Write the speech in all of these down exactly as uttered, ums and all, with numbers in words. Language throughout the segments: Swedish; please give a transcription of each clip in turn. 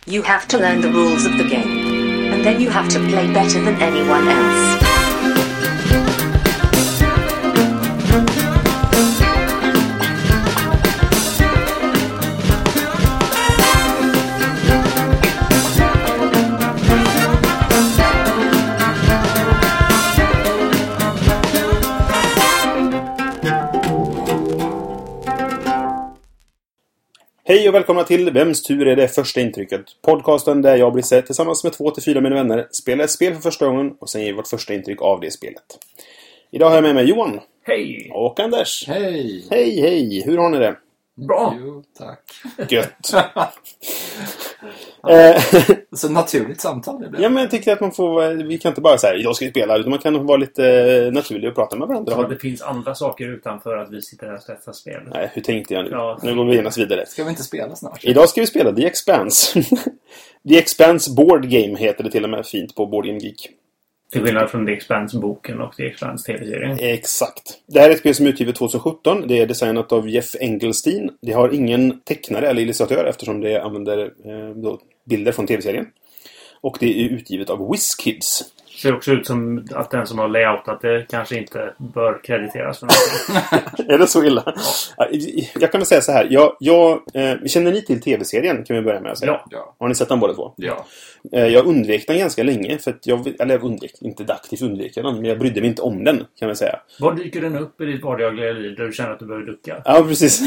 You have to learn the rules of the game. And then you have to play better than anyone else. Hej och välkomna till Vems tur är det första intrycket? Podcasten där jag, Brisse, tillsammans med två till fyra mina vänner spelar ett spel för första gången och sen ger vårt första intryck av det spelet. Idag har jag med mig Johan. Hej! Och Anders. Hej! Hej, hej! Hur har ni det? Bra! Jo, tack. Gött! Så naturligt samtal det blev. Ja, men jag tycker att man får... Vi kan inte bara säga idag ska vi spela, utan man kan vara lite naturlig och prata med varandra. Ja, det finns andra saker utanför att vi sitter här och testar spel. Nej, hur tänkte jag nu? Ja. Nu går vi genast vidare. Ska vi inte spela snart? Idag ska vi spela The Expanse. The Expanse Board Game heter det till och med fint på Board Game Geek. Till skillnad från The Expanse-boken och The Expanse-tv-serien. Exakt. Det här är ett spel som är utgivet tjugohundrasjutton. Det är designat av Jeff Engelstein. Det har ingen tecknare eller illustratör eftersom det använder eh, då, bilder från tv-serien. Och det är utgivet av WizKids. Det ser också ut som att den som har layoutat det kanske inte bör krediteras för någonting. Är det så illa? Ja. Jag kan väl säga så här. Jag, jag, eh, känner ni till tv-serien kan vi börja med att säga? Ja. Ja. Har ni sett den båda två? Ja. Eh, jag undvek den ganska länge. För att jag, eller jag undvek, inte aktivt undvek den. Men jag brydde mig inte om den kan man säga. Var dyker den upp i ditt vardagliga liv där du känner att du behöver ducka? Ja, precis.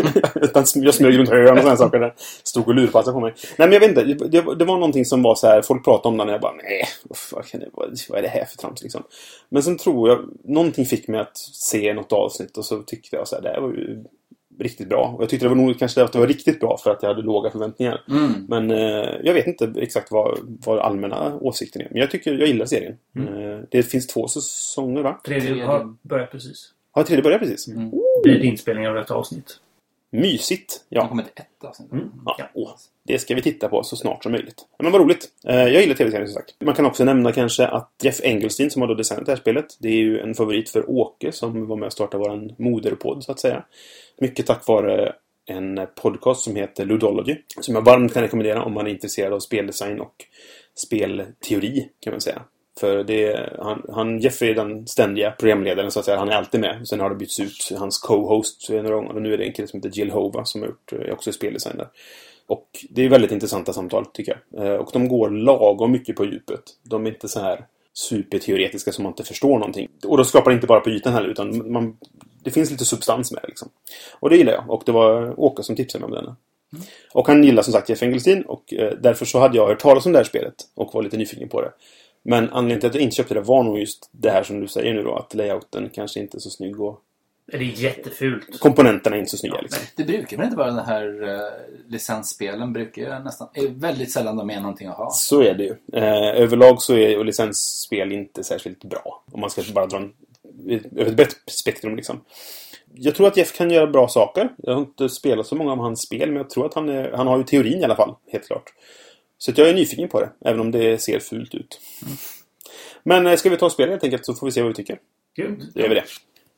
Jag smög runt hörn och sådana saker där. Stod och lurpassade på mig. Nej, men jag vet inte. Det, det var någonting som var så här. Folk pratade om den och jag bara, nej. Vad, kan det, vad, vad är det här för trams liksom? Men sen tror jag, någonting fick mig att se något avsnitt. Och så tyckte jag så här, det här var ju riktigt bra. Och jag tyckte det var nog kanske att det var riktigt bra för att jag hade låga förväntningar. Mm. Men eh, jag vet inte exakt vad, vad allmänna åsikten är. Men jag tycker, jag gillar serien. Mm. Eh, det finns två säsonger, va? Tredje har börjat precis. Har tredje börjat precis? Mm. Vid inspelningen av detta avsnitt. Mysigt. Det Ja. kommer till ett avsnitt. Mm. Ja, åh, det ska vi titta på så snart som möjligt. Ja, men vad roligt. Eh, jag gillar tv-serien som sagt. Man kan också nämna kanske att Jeff Engelstein som har då designat det här spelet. Det är ju en favorit för Åke som var med och startade våran moderpodd så att säga. Mycket tack vare en podcast som heter Ludology. Som jag varmt kan rekommendera om man är intresserad av speldesign och spelteori kan man säga. För det, han, han, Jeffrey är den ständiga programledaren så att säga. Han är alltid med. Sen har det bytts ut hans co-host några gånger. Och nu är det en kille som heter Jill Hova som har gjort också speldesigner. Och det är väldigt intressanta samtal tycker jag. Och de går lagom mycket på djupet. De är inte så här superteoretiska som man inte förstår någonting. Och de skapar inte bara på ytan heller utan man, det finns lite substans med liksom. Och det gillar jag. Och det var Åke som tipsade mig om denna. Mm. Och han gillar som sagt Jeff Engelstein. Och eh, därför så hade jag hört talas om det här spelet. Och var lite nyfiken på det. Men anledningen till att jag inte köpte det var nog just det här som du säger nu då. Att layouten kanske inte är så snygg och... Det är jättefult. Komponenterna är inte så snygga liksom. Det brukar väl inte vara den här uh, licensspelen brukar nästan... Är väldigt sällan de är någonting att ha. Så är det ju. Eh, överlag så är licensspel inte särskilt bra. Om man ska bara dra en, över ett brett spektrum liksom. Jag tror att Jeff kan göra bra saker. Jag har inte spelat så många av hans spel. Men jag tror att han, är, han har ju teorin i alla fall. Helt klart. Så jag är nyfiken på det. Även om det ser fult ut. Mm. Men ska vi ta spel helt enkelt så får vi se vad vi tycker. Gud. Då gör vi det.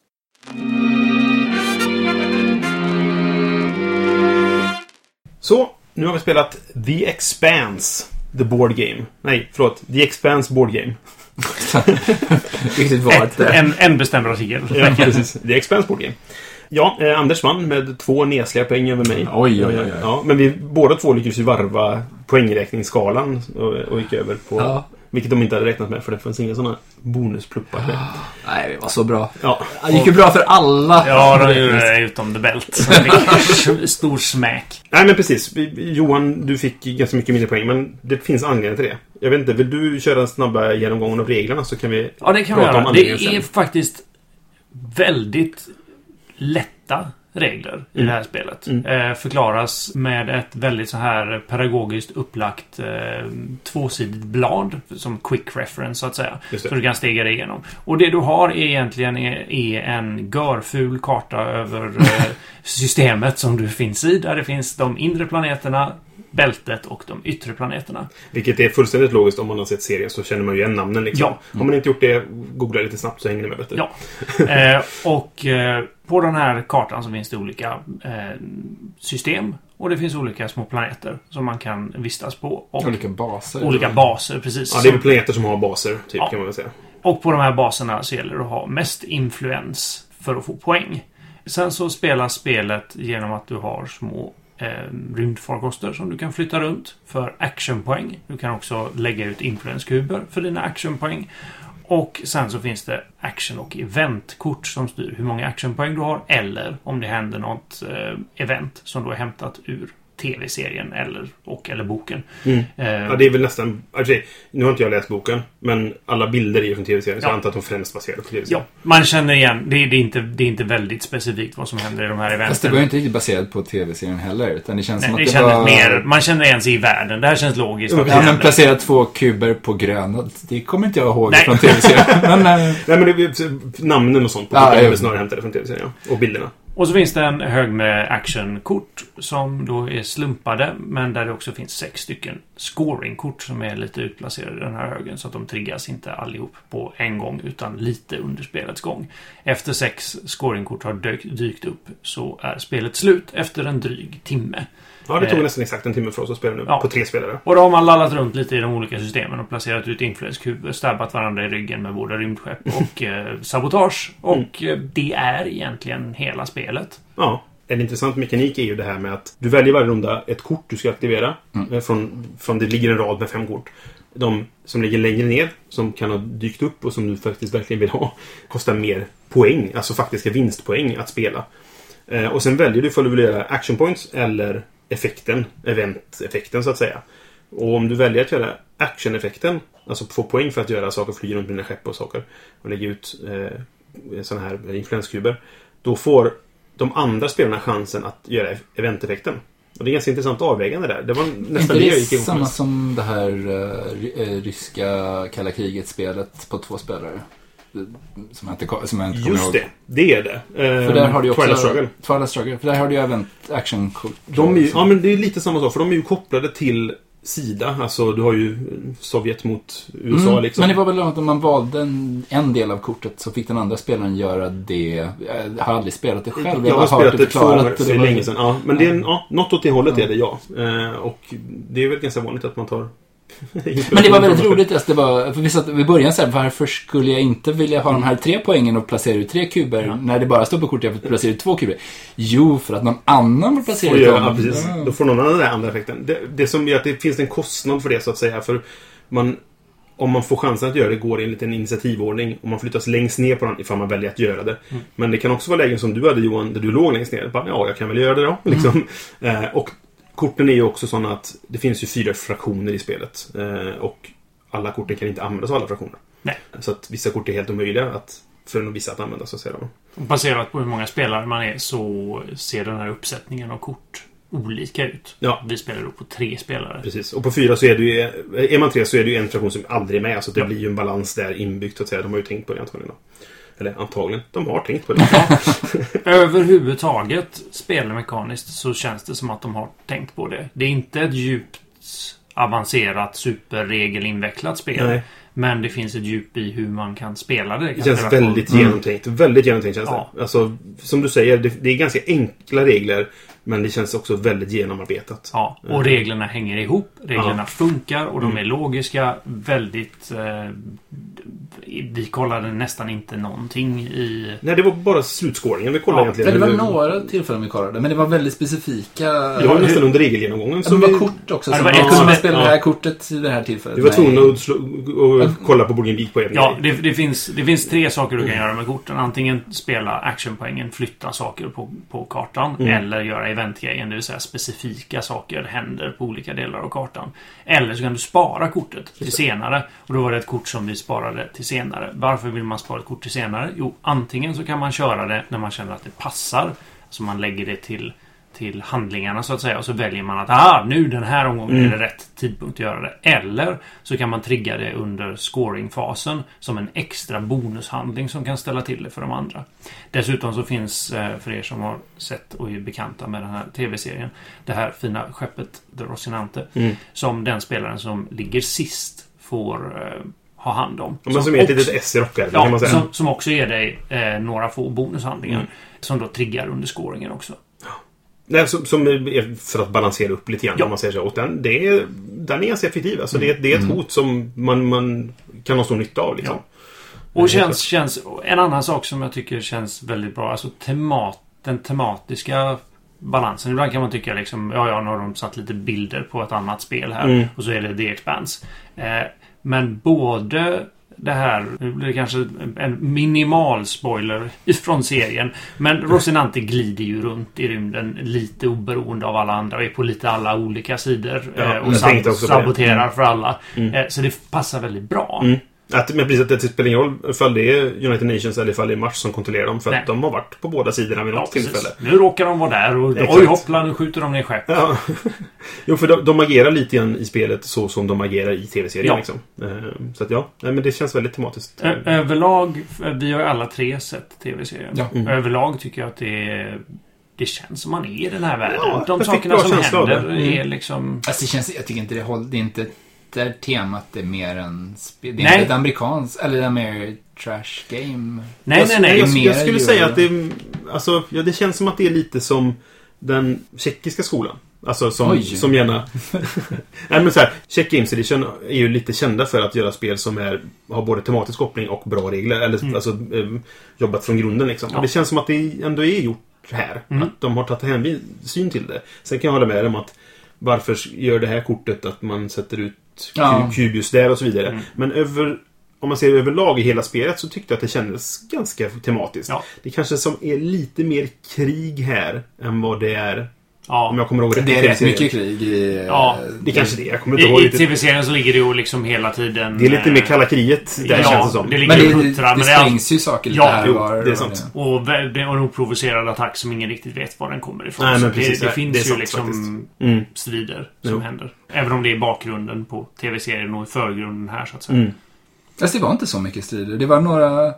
Så, nu har vi spelat The Expanse. The Board Game. Nej, förlåt. The Expanse Board Game. Riktigt varit det. En, en bestämd artikel. Ja, precis. The Expanse Board Game. Ja, eh, Anders vann med två nesliga poäng över mig. Oj, oj, oj, oj. Ja, men vi båda två lyckades ju varva poängräkningsskalan och, och gick över på... Ja. Vilket de inte hade räknat med för det fanns inga sådana bonuspluppar. Nej, det var så bra. Ja. Det gick ju bra för alla. Ja, de gjorde det utom The Belt. Stor smäck. Nej, men precis. Johan, du fick ganska mycket mindre poäng, men det finns anledning till det. Jag vet inte, vill du köra en snabba genomgång av reglerna så kan vi ja, det kan prata vi om göra. Det sen. är faktiskt väldigt lätta regler i mm. det här spelet. Mm. Eh, förklaras med ett väldigt så här pedagogiskt upplagt eh, tvåsidigt blad som quick reference så att säga. Så du kan stega det igenom. Och det du har är egentligen är, är en görful karta över eh, systemet som du finns i. Där det finns de inre planeterna, bältet och de yttre planeterna. Vilket är fullständigt logiskt om man har sett serien så känner man ju igen namnen liksom. Ja. Har man inte gjort det, googla lite snabbt så hänger det med bättre. Ja. eh, och eh, på den här kartan så finns det olika eh, system och det finns olika små planeter som man kan vistas på. Och olika baser. Olika baser, precis. Ja, det är väl planeter som har baser, typ, ja. kan man väl säga. Och på de här baserna så gäller det att ha mest influens för att få poäng. Sen så spelas spelet genom att du har små eh, rymdfarkoster som du kan flytta runt för actionpoäng. Du kan också lägga ut influenskuber för dina actionpoäng. Och sen så finns det action- och eventkort som styr hur många actionpoäng du har, eller om det händer något eh, event som då är hämtat ur tv-serien eller, och, eller boken. Mm. Eh, ja, det är väl nästan... Alltså, nu har inte jag läst boken, men alla bilder är ju från tv-serien, så ja. jag antar att de främst baserar på tv-serien. Ja, man känner igen. Det är, det, är inte, det är inte väldigt specifikt vad som händer i de här eventen. Fast det var ju inte riktigt baserat på tv-serien heller, utan det känns Nej, som det att det kändes var... mer, man känner igen sig i världen. Det här känns logiskt. Ja, ja men placera två kuber på Grönland, det kommer inte jag ihåg Nej. från tv-serien. men, Nej, men det är namnen och sånt på ah, korten är snarare hämtade från tv-serien, ja. Och bilderna. Och så finns det en hög med actionkort som då är slumpade, men där det också finns sex stycken scoringkort som är lite utplacerade i den här högen, så att de triggas inte allihop på en gång utan lite under spelets gång. Efter sex scoringkort har dykt, dykt upp så är spelet slut efter en dryg timme. Ja, det tog eh, nästan exakt en timme för oss att spela nu, ja. på tre spelare. Och då har man lallat runt lite i de olika systemen och placerat ut influenskuber, stabbat varandra i ryggen med både rymdskepp och eh, sabotage. Och mm. eh, det är egentligen hela spelet. Ja. En intressant mekanik är ju det här med att du väljer varje runda ett kort du ska aktivera. Mm. Från, från det ligger en rad med fem kort. De som ligger längre ner, som kan ha dykt upp och som du faktiskt verkligen vill ha, kostar mer poäng, alltså faktiska vinstpoäng att spela. Eh, och sen väljer du för att du vill göra action points eller effekten, event-effekten så att säga. Och om du väljer att göra action-effekten, alltså få poäng för att göra saker, flyga runt med dina skepp och saker och lägga ut eh, sådana här influenskuber, då får de andra spelarna chansen att göra event-effekten. Och det är ganska intressant avvägande där. Det var nästan inte det gick samma med. Som det här uh, ryska kalla kriget-spelet på två spelare? Som jag inte, som jag inte kommer Just ihåg. det, det är det. För där har du också Twilight Struggle. Twilight Struggle. För där har du ju event action kort. De är ju, ja, men det är lite samma sak, för de är ju kopplade till sida. Alltså du har ju Sovjet mot U S A mm, liksom. Men det var väl att om man valde en, en del av kortet så fick den andra spelaren göra det. Jag har aldrig spelat det själv. Jag, jag har spelat det två gånger för det var... länge sedan. Ja, men det är, ja, något åt det hållet ja. Är det, ja. Eh, och det är väl ganska vanligt att man tar... Men det var väldigt roligt. Alltså, det var, för vi, satt, vi började så här, varför skulle jag inte vilja ha de här tre poängen och placera ut tre kuber ja. När det bara står på kortet jag får placera ut två kuber? Jo, för att någon annan får placera ut ja, precis. Ja. Då får någon annan den där andra effekten. Det, det som gör att det finns en kostnad för det så att säga, för man, om man får chansen att göra det går det enligt en initiativordning och man flyttas längst ner på den ifall man väljer att göra det. Mm. Men det kan också vara lägen som du hade, Johan, där du låg längst ner. Bara, ja, jag kan väl göra det då. Liksom. Mm. Eh, och korten är ju också sådana att det finns ju fyra fraktioner i spelet. Eh, och alla korten kan inte användas av alla fraktioner. Nej. Så att vissa kort är helt omöjliga att, för vissa att använda, så att säga. Baserat på hur många spelare man är så ser den här uppsättningen av kort olika ut. Ja. Vi spelar då på tre spelare. Precis. Och på fyra så är det ju, är man tre så är det ju en fraktion som aldrig är med. Så det ja. Blir ju en balans där inbyggt så att säga. De har ju tänkt på det antagligen. Eller antagligen. De har tänkt på det. Överhuvudtaget spelmekaniskt så känns det som att de har tänkt på det. Det är inte ett djupt avancerat superregelinvecklat spel. Nej. Men det finns ett djup i hur man kan spela det. Det känns väldigt mm. genomtänkt. Väldigt genomtänkt känns ja. Det. Alltså, som du säger, det, det är ganska enkla regler. Men det känns också väldigt genomarbetat. Ja, och reglerna hänger ihop. Reglerna ja. Funkar och de är mm. logiska. Väldigt... Eh, vi kollade nästan inte någonting i... Nej, det var bara slutskåringen vi kollade ja. egentligen. Det var några tillfällen vi kollade. Men det var väldigt specifika... Det var nästan under regelgenomgången. Ja, det var vi... kort också. Ja, det var ett som man spelade ja. Det här kortet i det här tillfället. Du var tvungen att, slå, att kolla på Board Game Geek på en. Ja, det, det, finns, det finns tre saker du kan mm. göra med korten. Antingen spela actionpoängen, flytta saker på, på kartan. Mm. Eller göra eventgrejen, det vill säga specifika saker händer på olika delar av kartan. Eller så kan du spara kortet till senare. Och då var det ett kort som vi sparade till senare. Varför vill man spara ett kort till senare? Jo, antingen så kan man köra det när man känner att det passar. Så man lägger det till, till handlingarna så att säga. Och så väljer man att ah, nu den här omgången mm. är det rätt tidpunkt att göra det. Eller så kan man trigga det under scoringfasen som en extra bonushandling som kan ställa till det för de andra. Dessutom så finns, för er som har sett och är bekanta med den här tv-serien, det här fina skeppet The Rocinante mm. som den spelaren som ligger sist får uh, ha hand om. Men som, som är ett litet S i rockar, ja, kan man säga. Som, som också ger dig eh, några få bonushandlingar mm. som då triggar under scoringen också. Nej, som, som är för att balansera upp lite grann, ja. om man säger så. Och den, det är, den är ganska effektiv. Alltså det, det är ett Mm. hot som man, man kan ha stor nytta av. Liksom. Ja. Och känns, känns, en annan sak som jag tycker känns väldigt bra, alltså temat, den tematiska balansen. Ibland kan man tycka liksom, ja, ja, nu har de satt lite bilder på ett annat spel här. Mm. Och så är det The Expanse. Eh, men både det här, nu blir det kanske en minimal spoiler från serien, men Rocinante glider ju runt i rymden lite oberoende av alla andra och är på lite alla olika sidor Ja, eh, och jag tänkte också på det. saboterar Mm. för alla. Mm. Eh, så det passar väldigt bra. Mm. Att, men precis att det spelar ingen roll ifall det är United Nations eller ifall det är Mars som kontrollerar dem, för Nej. att de har varit på båda sidorna vid något Ja, tillfälle. nu råkar de vara där och Exakt. oj hoppla, nu skjuter de ner skepp. Ja. Jo, för de, de agerar lite grann i spelet så som de agerar i tv-serien. Ja. Liksom. Eh, Så att ja, nej, men det känns väldigt tematiskt. Ö- överlag, vi har ju alla tre sett tv-serien. Ja. Mm. Överlag tycker jag att det är, det känns som man är i den här världen. Ja, De jag fick sakerna bra som känsla av det. händer Mm. är liksom... Alltså det känns, jag tycker inte det håller, det är inte där temat är mer än spel. Det är Nej. inte ett amerikanskt, eller det är mer trash game. Nej, jag, nej, nej. Jag, mer jag skulle gör säga det. att det, alltså, ja, det känns som att det är lite som den tjeckiska skolan. Alltså som, Oj. som gärna... Nej, men så här, Czech Games Edition är ju lite kända för att göra spel som är, har både tematisk koppling och bra regler. Eller Mm. alltså eh, jobbat från grunden liksom. Ja. Och det känns som att det ändå är gjort här. Mm. Att de har tagit hänsyn till det. Sen kan jag hålla med om att varför gör det här kortet att man sätter ut Ja. Kubius där och så vidare. Mm. Men över... Om man ser överlag i hela spelet så tyckte jag att det kändes ganska tematiskt. Ja. Det kanske som är lite mer krig här än vad det är, Ja. om jag kommer ihåg rätt. Det är i rätt serien. mycket krig i... Ja. Det är kanske det, jag kommer inte ihåg I, I riktigt. tv-serien så ligger det ju liksom hela tiden... Det är lite mer eh, kalla kriget där, ja, känns det som. det ligger Men och det, det, puttrar. det Men det är all- sprängs ju saker lite Ja, här jo, var. det är sant. Och vä- det är en oprovocerad attack som ingen riktigt vet var den kommer ifrån. Nej, Så men precis, det, det det- finns det är ju sant liksom Mm. strider som Jo. händer. Även om det är bakgrunden på tv-serien och i förgrunden här så att säga. Mm. Alltså det var inte så mycket strider. Det var några...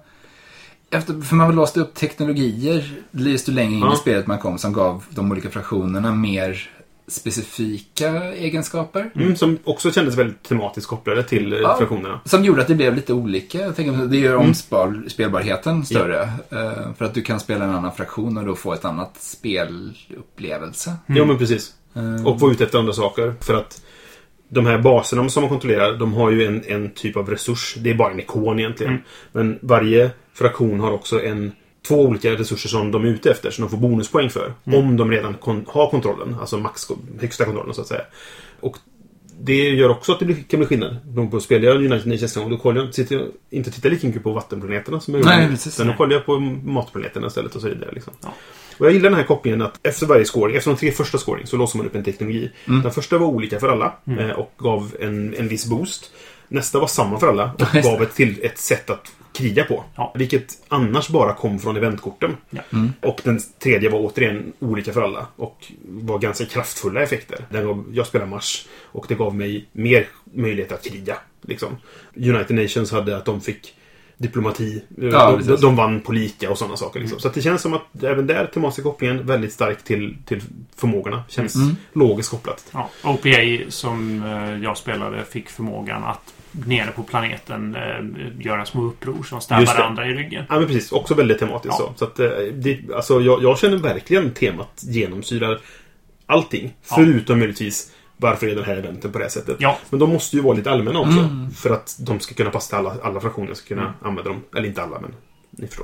Efter, för man låste upp teknologier desto längre in Ja. i spelet man kom som gav de olika fraktionerna mer specifika egenskaper. Mm, som också kändes väldigt tematiskt kopplade till ja. Ja. fraktionerna. Som gjorde att det blev lite olika. Jag tänker, det gör om Mm. spel, spelbarheten större. Eh, för att du kan spela en annan fraktion och då få ett annat spelupplevelse. Ja, men precis. Eh, Och få ut efter andra saker. För att de här baserna som man kontrollerar, de har ju en, en typ av resurs. Det är bara en ikon egentligen. Mm. Men varje fraktion har också en två olika resurser som de är ute efter, som de får bonuspoäng för. Mm. Om de redan kon- har kontrollen. Alltså max, högsta kontrollen så att säga. Och det gör också att det blir, kan bli skillnad. De på spelar United Nations och då kollar jag sitter jag inte tittar lika mycket på vattenplaneterna som jag Nej, gjorde. precis. Sen då kollar jag på matplaneterna istället och så vidare. Liksom. Ja. Och jag gillar den här kopplingen att efter varje scoring, efter de tre första scoring, så låser man upp en teknologi. Mm. Den första var olika för alla Mm. eh, och gav en, en viss boost. Nästa var samma för alla och Just gav ett, till, ett sätt att kriga på. Ja. Vilket annars bara kom från eventkorten. Ja. Mm. Och den tredje var återigen olika för alla. Och var ganska kraftfulla effekter. Den gav, jag spelar Mars. Och det gav mig mer möjlighet att kriga. Liksom. United Nations hade att de fick diplomati. Ja, de, precis. de vann på lika och sådana saker. Liksom. Mm. Så att det känns som att även där tematiska kopplingen väldigt stark till, till förmågorna. Känns Mm. logiskt kopplat. Ja, O P A som eh, jag spelade fick förmågan att nere på planeten eh, göra små uppror som Just stabbar det. andra i ryggen. Ja, men precis. Också väldigt tematiskt. Ja. Så. Så att, eh, det, alltså, jag, jag känner verkligen temat genomsyrar allting. Ja. Förutom möjligtvis varför är den här eventen på det här sättet. Ja. Men de måste ju vara lite allmänna också. Mm. För att de ska kunna passa till alla, alla fraktioner. Ska kunna Mm. använda dem. Eller inte alla, men ni förstår.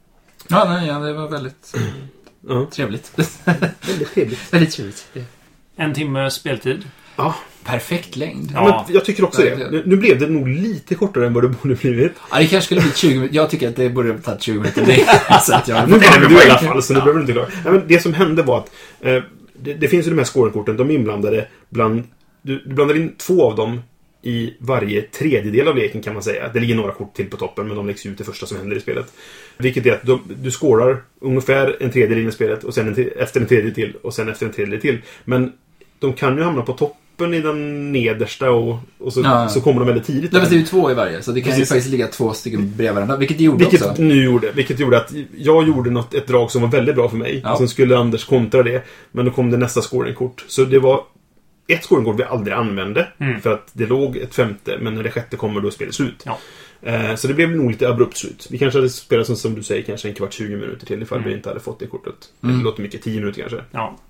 Ja, nej, ja, det var väldigt Ja. trevligt. Väldigt trevligt. väldigt trevligt. En timme speltid. Ja, Perfekt längd. ja. Ja. Men jag tycker också det. Nu, nu blev det nog lite kortare än vad det borde blivit. Ja, det kanske skulle bli tjugo minuter. Jag tycker att det borde ha tagit tjugo minuter. Det är så att jag... Nu vann du i alla fall, så nu behöver du inte klara. Nej, men det som hände var att eh, det, det finns ju de här scoringkorten, de är inblandade bland, du, du blandar in två av dem i varje tredjedel av leken kan man säga. Det ligger några kort till på toppen, men de läggs ut det första som händer i spelet. Vilket är att de, du scorar ungefär en tredjedel i spelet och sen en, efter en tredjedel till och sen efter en tredjedel till. Men de kan ju hamna på toppen i den nedersta och, och så, Ja. så kommer de väldigt tidigt. Det är ju två i varje, så det kan Precis. ju faktiskt ligga två stycken bredvid varandra, vilket det gjorde Vilket också. nu gjorde, vilket gjorde att jag gjorde något, ett drag som var väldigt bra för mig. Ja. Sen skulle Anders kontra det. Men då kom det nästa scoringkort. Så det var ett scoringkort vi aldrig använde. Mm. För att det låg ett femte, men när det sjätte kommer då är spelet slut. Ja. Eh, så det blev nog lite abrupt slut. Vi kanske hade spelat som, som du säger, kanske en kvart, tjugo minuter till ifall Mm. vi inte hade fått det kortet. Mm. Det låter mycket, tio minuter kanske. Ja.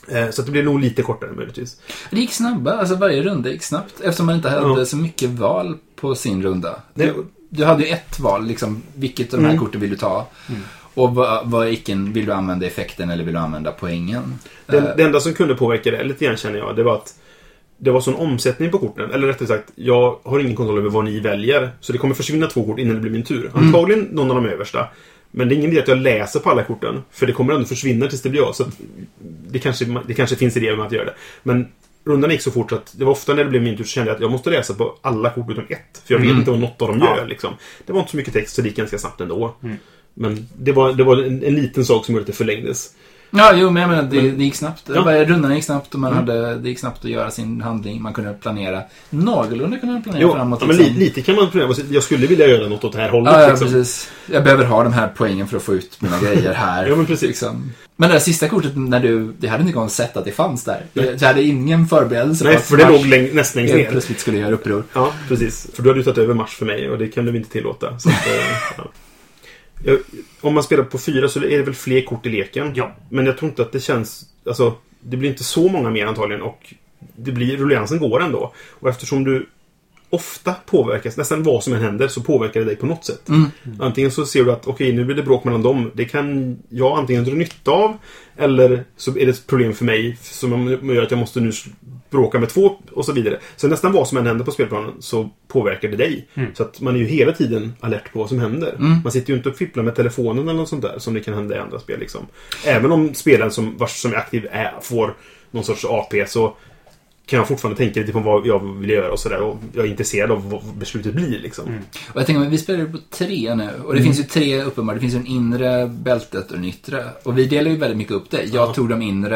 Eh, så att det blir nog lite kortare möjligtvis. Det gick snabbare, alltså varje runda gick snabbt. Eftersom man inte hade ja. så mycket val på sin runda. Du, du hade ju ett val, liksom, vilket av de här mm. korten vill du ta? Mm. Och vad, vad vilken, vill du använda effekten eller vill du använda poängen? Den, uh, det enda som kunde påverka det lite grann känner jag, det var att det var sån omsättning på korten. Eller rättare sagt, jag har ingen kontroll över vad ni väljer. Så det kommer försvinna två kort innan det blir min tur. Mm. Antagligen någon av de översta. Men det är ingen idé att jag läser på alla korten. För det kommer ändå försvinna tills det blir jag. Så det kanske, det kanske finns idéer med att göra det. Men rundan gick så fort att det var ofta när det blev min tur så kände jag att jag måste läsa på alla kort utom ett. För jag vet mm. inte vad något av dem ja. gör. Liksom. Det var inte så mycket text så det gick ganska snabbt ändå. Mm. Men det var, det var en, en liten sak som gjorde att det förlängdes. Ja, jo, men jag menar, det, men, det gick snabbt. Ja. Rundan gick snabbt och man mm. hade, det gick snabbt att göra sin handling. Man kunde planera. Någorlunda kunde man planera jo, framåt. Ja, men liksom. lite kan man planera. Jag skulle vilja göra något åt det här hållet. Ja, ja liksom. precis. Jag behöver ha de här poängen för att få ut mina grejer här. Ja, men precis. Liksom. Men det där sista kortet, när du, det hade inte gått sett att det fanns där. Jag hade ingen förberedelse. Nej, för det låg läng- nästan längst ner. Plötsligt skulle jag göra uppror. Ja, precis. För du hade ju tagit över match för mig och det kan du inte tillåta. Så att, ja. Jag, om man spelar på fyra så är det väl fler kort i leken. Ja. Men jag tror inte att det känns... Alltså, det blir inte så många mer antagligen. Och det blir, rulliansen går ändå. Och eftersom du ofta påverkas, nästan vad som än händer, så påverkar det dig på något sätt. Mm. Antingen så ser du att okej, okay, nu blir det bråk mellan dem. Det kan jag antingen dra nytta av. Eller så är det ett problem för mig som gör att jag måste nu bråka med två och så vidare. Så nästan vad som än händer på spelplanen så påverkar det dig. Mm. Så att man är ju hela tiden alert på vad som händer. Mm. Man sitter ju inte och fipplar med telefonen eller något sånt där som det kan hända i andra spel. Liksom. Även om spelaren som, vars, som är aktiv är, får någon sorts A P så kan jag fortfarande tänka lite på vad jag vill göra och sådär. Och jag är intresserad av vad beslutet blir liksom. Mm. Och jag tänker, vi spelar på tre nu. Och det mm. finns ju tre uppenbara. Det finns ju en inre bältet och en yttre. Och vi delar ju väldigt mycket upp det. Jag ja. tog de inre...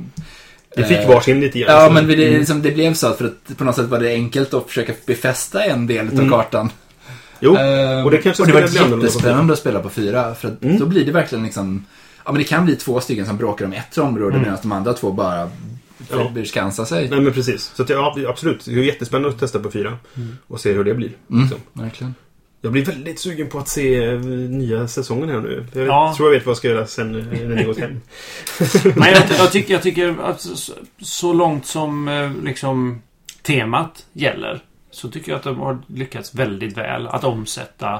Det fick varsin lite grann. Ja, men det, liksom, det blev så att för att på något sätt var det enkelt att försöka befästa en del av mm. kartan. Jo, och det kanske och det var jättespännande att spela på fyra. För att mm. då blir det verkligen liksom... Ja, men det kan bli två stycken som bråkar om ett område mm. medan de andra två bara... Ja. Skansa sig. Nej, men precis. Så att, ja, absolut. Det är jättespännande att testa på fyra. Mm. Och se hur det blir. Liksom. Mm, verkligen. Jag blir väldigt sugen på att se nya säsongen här nu. Jag ja. tror jag vet vad jag ska göra sen när ni gått hem. Men jag, jag, tycker, jag tycker att så, så långt som liksom, temat gäller så tycker jag att de har lyckats väldigt väl att omsätta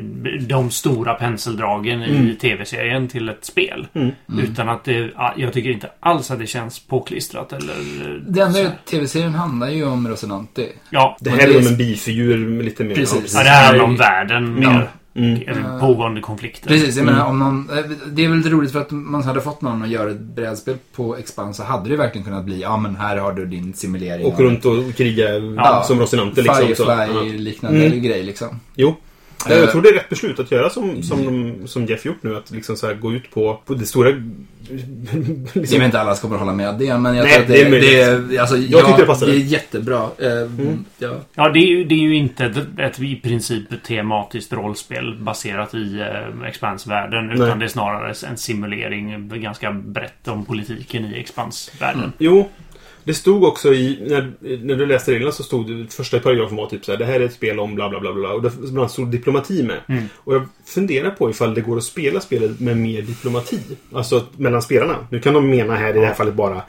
de stora penseldragen mm. i tv-serien till ett spel. Mm. Mm. Utan att det, jag tycker inte alls att det känns påklistrat. Eller, det enda är tv-serien handlar ju om Rocinante. Ja. Det här är om en bifigur med lite mer. Precis. precis. Ja, det här är om världen ja. mer. Mm. Pågående konflikter. Precis, jag menar, om någon, det är väl roligt för att man hade fått någon att göra ett brädspel på Expand så hade det verkligen kunnat bli, ja men här har du din simulering. Och runt och kriga ja, som Rocinante liksom. Firefly liknande mm. grej liksom. Jo. Ja, jag tror det är rätt beslut att göra som, som, de, som Jeff gjort nu. Att liksom så här gå ut på, på det stora... liksom. Jag vet inte alla kommer att hålla med det. Men jag Nej, tror att det, det, det är... Alltså, jag ja, tycker det passar. Det är jättebra. Mm. Ja, ja det, är ju, det är ju inte ett, ett i princip tematiskt rollspel baserat i eh, Expanse-världen. Utan Nej. det är snarare en simulering ganska brett om politiken i Expanse-världen. Mm. Jo. Det stod också i, när, när du läste reglerna så stod det, första paragrafen var typ så här, det här är ett spel om bla bla bla bla. Och det bland stod diplomati med. Mm. Och jag funderar på ifall det går att spela spelet med mer diplomati. Alltså mellan spelarna. Nu kan de mena här i det här fallet bara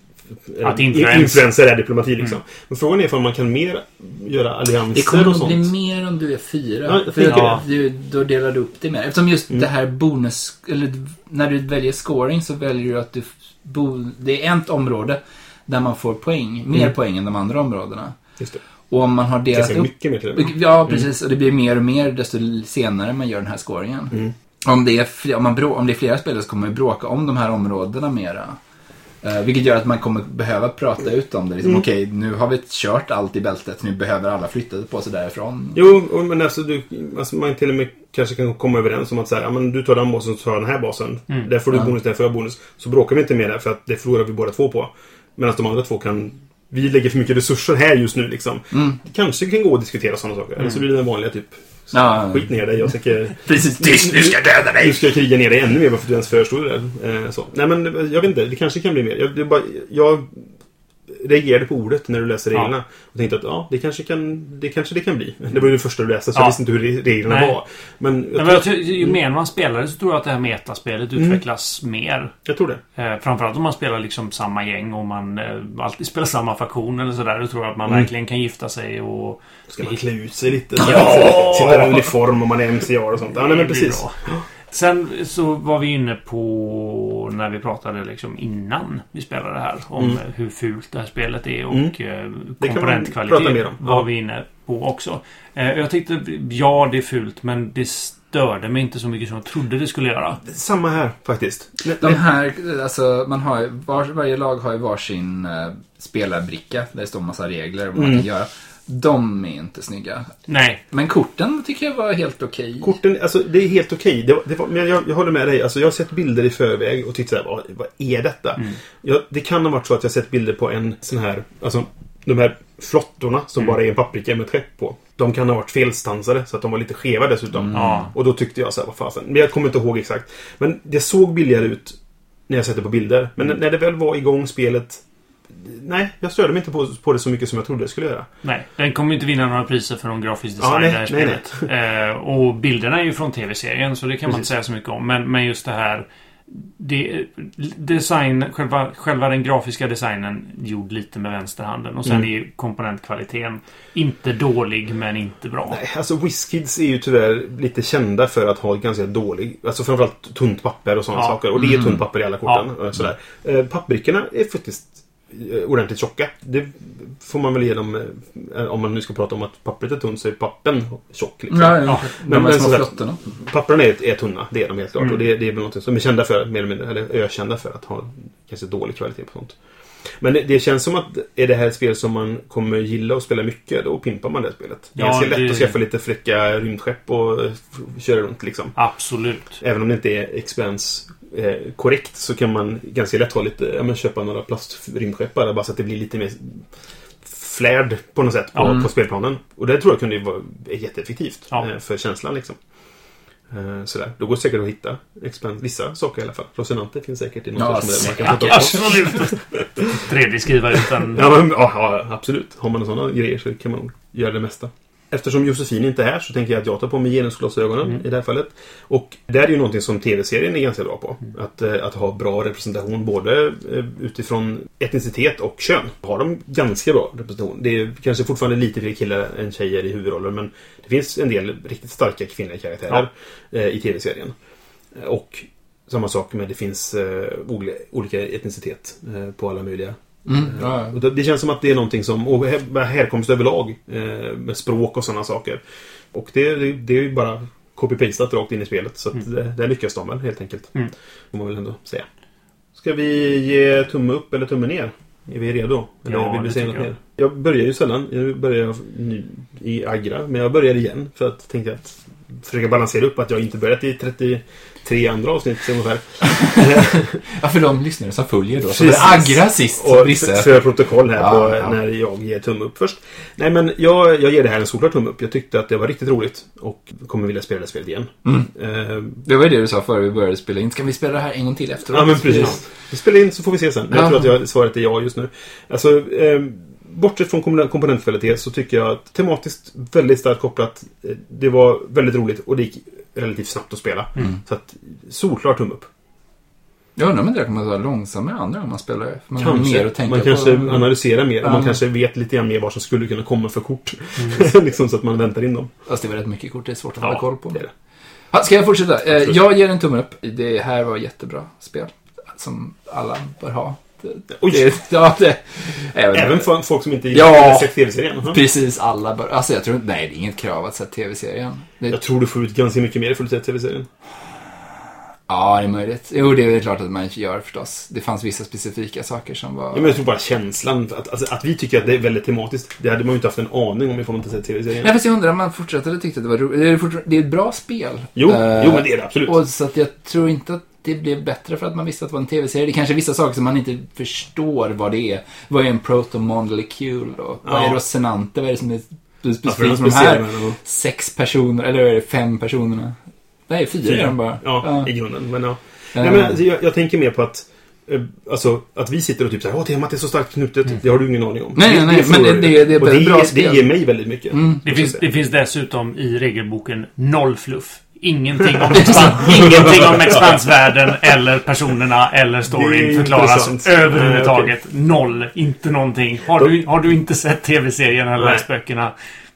att influens. influenser är diplomati liksom. Mm. Men frågan är ifall man kan mer göra allianser det kommer och sånt. Det kommer bli mer om du är fyra. Ja, för ja. du, då delar du upp det mer. Eftersom just mm. det här bonus, eller när du väljer scoring så väljer du att du bo, det är ett område där man får poäng, mer mm. poäng än de andra områdena. Just det. Och om man har delat upp... mycket mer till det. Ja, precis. Mm. Och det blir mer och mer desto senare man gör den här scoringen. Mm. Om, det är fler, om, man brå, om det är flera spelare så kommer man bråka om de här områdena mera. Uh, vilket gör att man kommer behöva prata ut om det. Liksom, mm. Okej, okay, nu har vi kört allt i bältet. Nu behöver alla flytta på sig därifrån. Jo, men alltså, du, alltså man till och med kanske kan komma överens om att säga, ja, men du tar den basen och tar den här basen. Mm. Där får du ja. bonus, där får jag bonus. Så bråkar vi inte mer där för att det förlorar vi båda två på. Medan de andra två kan... Vi lägger för mycket resurser här just nu liksom. Mm. Det kanske kan gå att diskutera sådana saker. Mm. Eller så blir det den vanliga typ... Ja. Skit ner dig, jag tänker... Precis, tyst, nu ska jag döda dig! Du ska kriga ner dig ännu mer för att du ens förstår det där. Eh, så. Nej men jag vet inte, det kanske kan bli mer. Jag, det bara, jag reagerade på ordet när du läser reglerna. Ja. Och tänkte att ja, det kanske, kan, det kanske det kan bli. Det var ju det första du läste, så ja. jag visste inte hur reglerna Nej. var. Men, jag men jag tror, ju mer man spelar så tror jag att det här metaspelet mm. utvecklas mer. Jag tror det. Eh, framförallt om man spelar liksom samma gäng och man eh, alltid spelar samma faktion eller sådär. Då tror jag att man mm. verkligen kan gifta sig och... Ska man klä ut sig lite? Ja! Sitta i uniform om man är M C R och sånt. Ja, nej, men precis. Sen så var vi inne på när vi pratade liksom innan vi spelade det här om mm. hur fult det här spelet är och mm. komponentkvalitet var ja. vi inne på också. Jag tyckte, ja det är fult, men det störde mig inte så mycket som jag trodde det skulle göra. Samma här faktiskt. De här, alltså man har var, varje lag har ju varsin uh, spelarbricka där det står en massa regler vad man mm. kan göra. De är inte snygga. Nej. Men korten tycker jag var helt okej. Okay. Korten, alltså det är helt okej. Okay. Det, det var, men jag, jag håller med dig. Alltså, jag har sett bilder i förväg och tyckt såhär, vad, vad är detta? Mm. Jag, det kan ha varit så att jag har sett bilder på en sån här, alltså de här flottorna som mm. bara är en paprika med skepp på. De kan ha varit felstansade så att de var lite skeva dessutom. Mm. Och då tyckte jag så här, vad fasen. Men jag kommer inte ihåg exakt. Men det såg billigare ut när jag sett på bilder. Men mm. när det väl var igång spelet, nej, jag störde mig inte på, på det så mycket som jag trodde det skulle göra. Nej, den kommer inte vinna några priser för någon grafisk design ja, nej, det här spelet. Nej, nej. Eh, och bilderna är ju från tv-serien så det kan Precis. man inte säga så mycket om. Men, men just det här det, design, själva, själva den grafiska designen gjord lite med vänsterhanden. Och sen mm. är ju komponentkvaliteten inte dålig men inte bra. Nej, alltså WizKids är ju tyvärr lite kända för att ha ganska dålig, alltså framförallt tunt papper och sådana ja. saker. Och det är mm. tunt papper i alla korten. Ja. Sådär. Eh, papperickorna är faktiskt ordentligt tjocka. Det får man väl ge dem, om man nu ska prata om att pappret är tunt så är pappen tjock. Liksom. Ja, ja. Men, men så papperna är, är tunna, det är de helt klart. Mm. Och det, det är väl något som är kända för, mer eller mindre, eller ökända för att ha kanske dålig kvalitet på sånt. Men det, det känns som att är det här ett spel som man kommer gilla och spela mycket, då pimpar man det spelet. Det är ja, ganska det... lätt att skaffa lite fräcka rymdskepp och köra runt liksom. Absolut. Även om det inte är expense eh, korrekt så kan man ganska lätt ha lite, ja men köpa några plastrymdskepp bara så att det blir lite mer flärd på något sätt på, mm. på spelplanen. Och det tror jag kunde vara jätteeffektivt ja. eh, för känslan liksom. Sådär. Då går det säkert att hitta expand- vissa saker i alla fall. Rosinante finns säkert i något ja, som man kan ja, absolut. tre D-skriva utan... ja, men, ja, ja, absolut. Har man sådana grejer så kan man göra det mesta. Eftersom Josefin inte är här så tänker jag att jag tar på mig genusglasögonen mm. i det här fallet. Och det är ju någonting som tv-serien är ganska bra på. Mm. Att, att ha bra representation både utifrån etnicitet och kön. Har de ganska bra representation. Det är kanske fortfarande lite fler killar än tjejer i huvudroller, men det finns en del riktigt starka kvinnliga karaktärer ja. i tv-serien. Och samma sak med det finns olika etnicitet på alla möjliga. Mm, ja, ja. Det känns som att det är någonting som och härkomst överlag med språk och sådana saker. Och det, det, det är ju bara copy-pastat rakt in i spelet så att mm. det, det lyckas de väl helt enkelt. Mm. Får man väl ändå säga. Ska vi ge tumme upp eller tumme ner? Är vi redo? Eller ja, vill vi säga något jag. mer? Jag börjar ju sällan. Jag börjar i Agra, men jag börjar igen för att tänkte att försöka balansera upp att jag inte börjat i trettiotre andra avsnitt ungefär. Ja, för de lyssnare som följer då. Så det är Agra sist. Och för, för protokoll här ja, på ja. när jag ger tumme upp först. Nej, men jag, jag ger det här en solklar tumme upp. Jag tyckte att det var riktigt roligt och kommer vilja spela det spelet igen. Mm. Uh, det var ju det du sa före vi började spela in. Ska vi spela det här en gång till efteråt? Ja, men precis. Vi spelar in så får vi se sen. Jag ja. tror att jag svaret är ja just nu. Alltså... Um, bortsett från komponentkvalitet så tycker jag att tematiskt väldigt starkt kopplat. Det var väldigt roligt och det gick relativt snabbt att spela. Mm. Så att solklart tum upp. Jag undrar om det kommer att vara långsammare andra om man spelar. Man kanske, mer att tänka man kanske på. analyserar mer. Ja. Man kanske vet lite grann mer vad som skulle kunna komma för kort. Mm. liksom så att man väntar in dem. Fast det var rätt mycket kort. Det är svårt att ja, hålla koll på. Det är det. Ja, ska jag fortsätta? Jag ger en tumme upp. Det här var jättebra spel. Som alla bör ha. Det, ja, det, även även för folk som inte ja, sett tv-serien. Uh-huh. Precis, alla bör, alltså jag tror nej, det är inget krav att se tv-serien. Det, jag tror du får ut ganska mycket mer för att se tv-serien. Ja, det är möjligt. Jo, det är klart att man inte gör förstås. Det fanns vissa specifika saker som var... Ja, men jag tror bara känslan att, alltså, att vi tycker att det är väldigt tematiskt. Det hade man ju inte haft en aning om ifall man inte sett tv-serien. Nej, fast jag undrar om man fortsätter att tyckte att det var roligt. Det är ett bra spel. Jo, uh, jo men det är det absolut. Och så att jag tror inte att det blev bättre för att man visste att det var en tv-serie. Det är kanske vissa saker som man inte förstår vad det är. Vad är en proto-molecule? Och vad ja. är Rosinante? Vad är det som är specifikt ja, de här med, sex personer? Eller är det fem personerna? Nej, fyra, fyra. Är de bara. Ja, ja, i grunden. Men ja. Nej, men, alltså, jag, jag tänker mer på att Alltså, att vi sitter och typ såhär, åh, temat är så starkt knutet, mm. det har du ingen aning om. Nej, nej, nej, men det, det, det är det, bra det, spel. Det ger mig väldigt mycket. Mm. Det, finns, det finns dessutom i regelboken noll fluff. Ingenting om, expans- ingenting om expansvärlden eller personerna eller storyn förklaras intressant. Överhuvudtaget. Okay. Noll. Inte någonting. Har du, har du inte sett tv-serien eller läst böckerna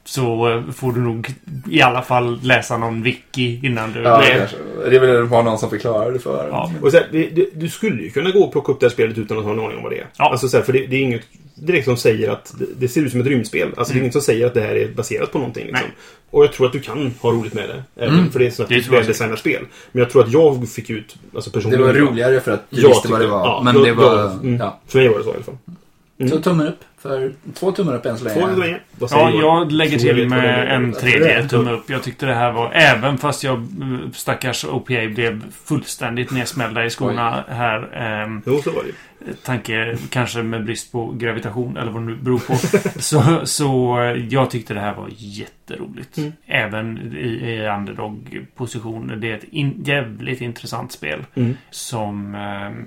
så får du nog i alla fall läsa någon wiki innan du... Ja, det vill vara någon som förklarar det för. Ja. Och så här, det, det, du skulle ju kunna gå och plocka upp det här spelet utan att ha en aning om vad det är. Ja. Alltså så här, för det, det är inget direkt som säger att det, det ser ut som ett rymdspel. Alltså mm. det är inget som säger att det här är baserat på någonting. Liksom. Och jag tror att du kan ha roligt med det. Även mm. för det är sånt ett väldesignat spel. Men jag tror att jag fick ut alltså personligen... Det var roligare för att du visste vad det var. Ja, men jag, det var... Jag, mm, ja. För mig var det så i alla fall. Mm. Så tummen upp. För två tummar upp än så länge. Två länge. Ja, jag lägger till med en tredje tumme upp. Jag tyckte det här var, även fast jag stackars O P A blev fullständigt nedsmällda i skorna Oj. här. Eh, jo, så var det. Tanke kanske med brist på gravitation eller vad det nu beror på. så, så jag tyckte det här var jätteroligt. Mm. Även i, i underdog-position. Det är ett in, jävligt intressant spel. Mm. Som eh,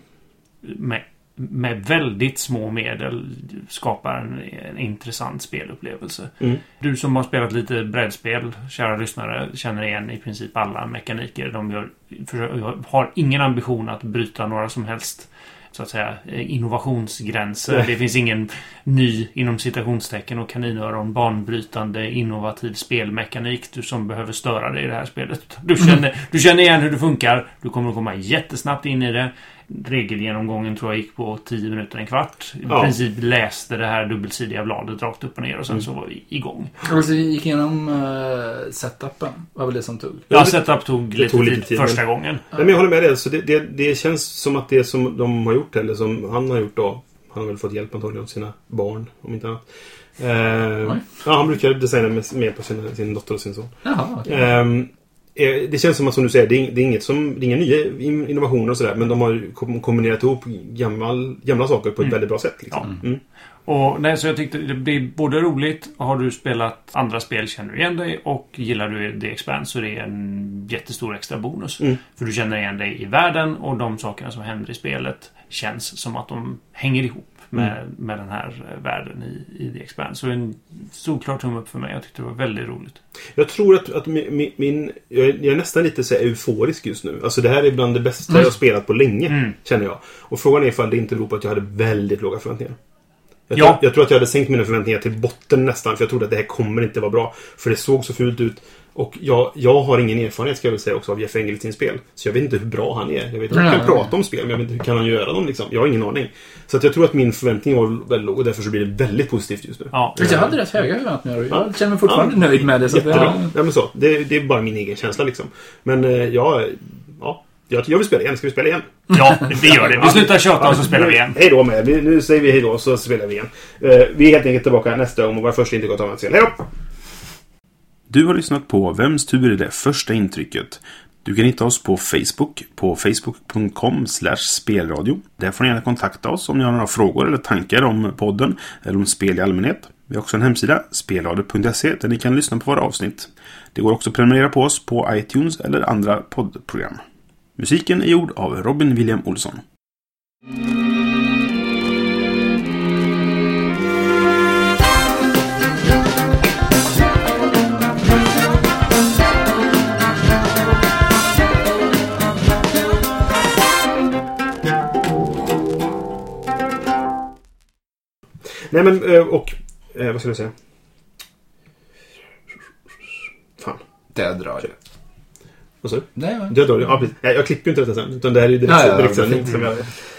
med med väldigt små medel skapar en, en intressant spelupplevelse. Mm. Du som har spelat lite brädspel, kära lyssnare, känner igen i princip alla mekaniker. De gör, för, har ingen ambition att bryta några som helst så att säga innovationsgränser. Nej. Det finns ingen ny inom citationstecken och kaninöron banbrytande innovativ spelmekanik du som behöver störa dig i det här spelet. Du känner, du känner igen hur det funkar. Du kommer att komma jättesnabbt in i det. Regelgenomgången tror jag gick på tio minuter, en kvart. I ja. princip läste det här dubbelsidiga bladet rakt upp och ner och sen mm. så var vi igång. Och så gick igenom uh, setupen. Vad var det som tog? Ja, setup tog lite, tog lite tid första gången. Nej, men jag håller med dig. Så det, det, det känns som att det som de har gjort eller som han har gjort då, han har väl fått hjälp antagligen av sina barn om inte annat. Uh, ja, han brukar designa med, med på sin, sin dotter och sin son. Jaha, okay. uh, Det känns som att, som du säger, det är, det är inget som, det är inga nya innovationer och sådär, men de har kombinerat ihop gammal, gamla saker på ett mm. väldigt bra sätt. Liksom. Ja. Mm. Och nej, så jag tyckte det blir både roligt. Har du spelat andra spel känner du igen dig, och gillar du The Expanse så det är en jättestor extra bonus. Mm. För du känner igen dig i världen och de sakerna som händer i spelet känns som att de hänger ihop med, mm. med den här världen i, i The Expanse. Så en solklar tumme upp för mig. Jag tyckte det var väldigt roligt. Jag tror att, att min, min jag, är, jag är nästan lite så euforisk just nu. Alltså det här är bland det bästa mm. jag har spelat på länge, mm. känner jag. Och frågan är ifall det inte beror på att jag hade väldigt låga förväntningar. Jag, ja. tror, jag tror att jag hade sänkt mina förväntningar till botten nästan, för jag trodde att det här kommer inte vara bra. För det såg så fult ut. Och jag, jag har ingen erfarenhet, ska jag väl säga också, av Jeff Engelstins spel. Så jag vet inte hur bra han är. Jag vet att han kan prata om spel, men jag vet inte hur kan han göra dem liksom. Jag har ingen aning. Så att jag tror att min förväntning var väldigt låg, och därför så blir det väldigt positivt just nu. Ja, jag hade rätt höga förväntningar och jag känner mig fortfarande ja. nöjd med det. Så jättebra. Det, ja, men så. Det, det är bara min egen känsla liksom. Men ja, ja jag, jag vill spela igen. Ska vi spela igen? Ja, vi gör det. Vi slutar tjata och så spelar vi igen. Hej då med. Vi, nu säger vi hej då så spelar vi igen. Uh, vi är helt enkelt tillbaka nästa gång och vår första intryck av att se. Hej då! Du har lyssnat på Vems tur är det första intrycket. Du kan hitta oss på Facebook på facebook punkt com slash spelradio. Där får ni gärna kontakta oss om ni har några frågor eller tankar om podden eller om spel i allmänhet. Vi har också en hemsida, spelradio punkt se, där ni kan lyssna på våra avsnitt. Det går också att prenumerera på oss på iTunes eller andra poddprogram. Musiken är gjord av Robin William Olsson. Nej men, och vad ska jag säga? Fan. Död radio. Vad sa du? Nej, Död radio, ja precis. Jag klipper ju inte detta sen, utan det här är ju direkt, ja, ja, direkt, direkt som jag